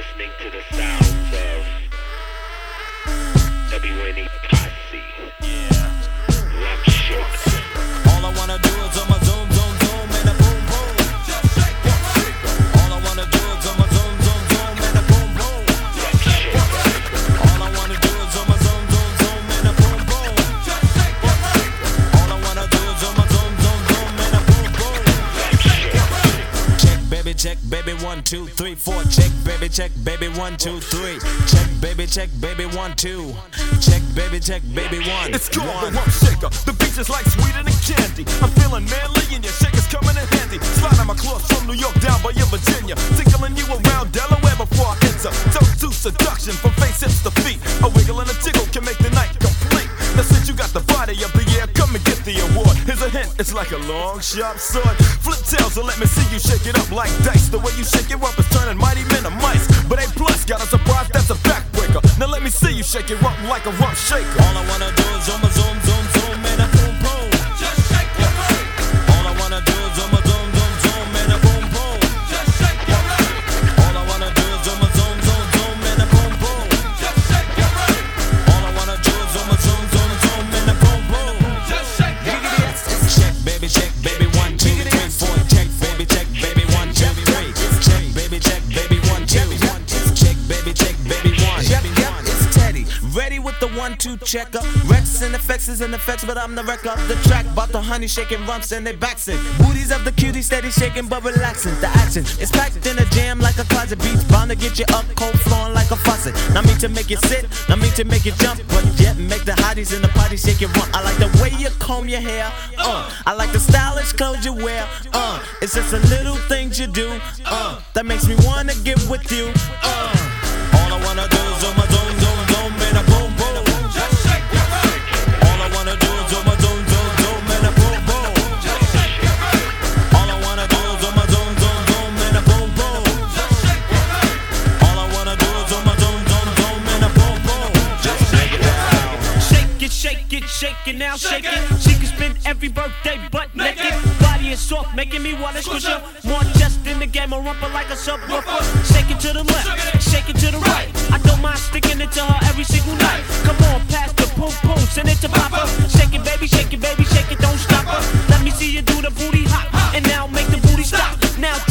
listening to the sounds of WNE Posse. Yeah. Rum Shake. All I wanna do is on my zoom, zoom, zoom, and a boom, boom. All I wanna do is on my zoom, zoom, zoom, and a boom, boom. Rum Shake. All I wanna do is on my zoom, zoom, zoom, and a boom, boom. All I wanna do is on my zoom, zoom, zoom, and a boom, boom. Rum Shake. Check, baby, 1, 2, 3, 4. Check, baby, 1, 2, 3. Check, baby, 1, 2. Check, baby, 1. It's called the Rum Shaker. The beach is like sweeter than candy. I'm feeling manly and your shaker's coming in handy. Sliding my clothes from New York down by your Virginia. Tickling you around Delaware before I enter. Toast to seduction from face, hips to feet. A wiggle and a tickle can make the night complete. Now since you got the body of the year, come and get the award. Here's a hint, it's like a long, sharp sword. Flip tails and let me see you shake it up like dice. The way you shake it up is turning mighty men to mice. But A plus got a surprise, that's a backbreaker. Now let me see you shake it up like a Rum Shaker. All I wanna do is on my zoom, zoom, zoom, and a boom, boom. Just shake your booty. All I wanna do is on my zoom, zoom, zoom, and a boom, boom. Just shake your booty. All I wanna do is on my zoom, zoom, zoom, and a boom, boom. Just shake your booty. All I wanna do is on my zoom, zoom, zoom, and a boom, boom. Just shake your booty. Check, baby, 1, 2, 3, 4. Check, baby, 1, 2, 3. Check, baby, 1, 2. Check, baby, 1. Yep, it's Teddy. Ready with the 1, 2 checker. Rex and effects is in effects, but I'm the wreck of the track. About the honey shaking rumps and they backs it. Booties of the cutie steady shaking but relaxing. The action is packed in a jam like a closet. Beats bound to get you up, cold flowing like a faucet. Not mean to make you sit, not mean to make you jump, but yet make the hotties in the party shake it rump. I like the way you comb your hair, I like the stylish clothes you wear, it's just the little things you do, that makes me wanna get with you, All I wanna do is on my zoom, zoom, zoom, and a boom, boom. Just shake your booty. All I wanna do is on my zoom, zoom, zoom, and a boom, boom. Just shake your booty. All I wanna do is on my zoom, zoom, zoom, and a boom, boom. Just shake your booty. All I wanna do is on my zoom, zoom, zoom, and a boom, boom. Just shake it down. Shake it now, shake it. She can spend every birthday butt naked. Body is soft, making me wanna squish her. More chest in the game, a rumper like a subwoofer. Shake it to the left, shake it to the right. I don't mind sticking it to her every single night. Come on, pass the poom poom, send it to Papa. Shake it, baby, shake it, don't stop her. Let me see you do the booty hop, and now make the booty stop. Now